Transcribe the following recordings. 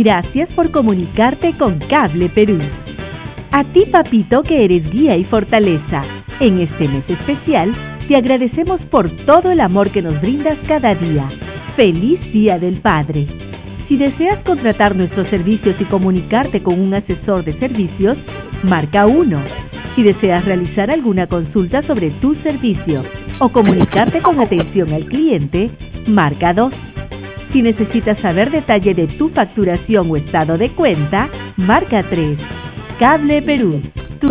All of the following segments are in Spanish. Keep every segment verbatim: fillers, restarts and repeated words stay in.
Gracias por comunicarte con Cable Perú. A ti, papito, que eres guía y fortaleza. En este mes especial, te agradecemos por todo el amor que nos brindas cada día. ¡Feliz Día del Padre! Si deseas contratar nuestros servicios y comunicarte con un asesor de servicios, marca uno. Si deseas realizar alguna consulta sobre tu servicio o comunicarte con atención al cliente, marca dos. Si necesitas saber detalle de tu facturación o estado de cuenta, marca tres. Cable Perú. Tu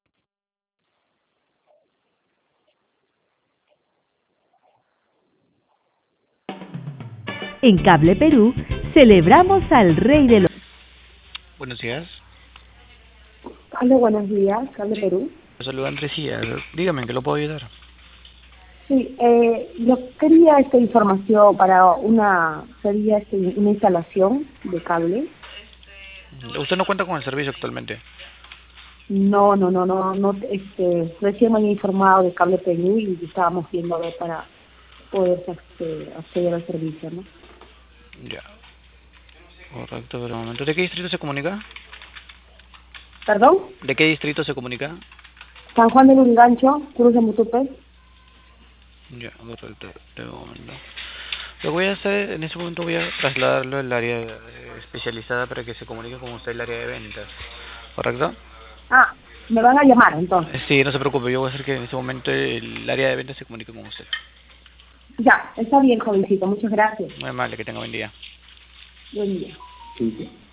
En Cable Perú, celebramos al Rey de los... Buenos días. Hola, buenos días, Cable Sí. Perú. Saluda Andresía. Dígame, ¿en qué lo puedo ayudar? Sí, eh, yo quería esta información para una, sería este, una instalación de cable. ¿Usted no cuenta con el servicio actualmente? No, no, no, no, no, este, recién me han informado de Cable Perú y estábamos viendo a ver para poder este, acceder al servicio, ¿no? Ya. Correcto, pero un momento. ¿De qué distrito se comunica? ¿Perdón? ¿De qué distrito se comunica? San Juan del Urigancho, Cruz de Mutupe. Ya, correcto. De momento. Lo que voy a hacer, en ese momento voy a trasladarlo al área eh, especializada para que se comunique con usted el área de ventas. ¿Correcto? Ah, me van a llamar entonces. Eh, Sí, no se preocupe, yo voy a hacer que en ese momento el área de ventas se comunique con usted. Ya, está bien, jovencito, muchas gracias. Muy amable, que tenga buen día. Buen día. Sí, sí.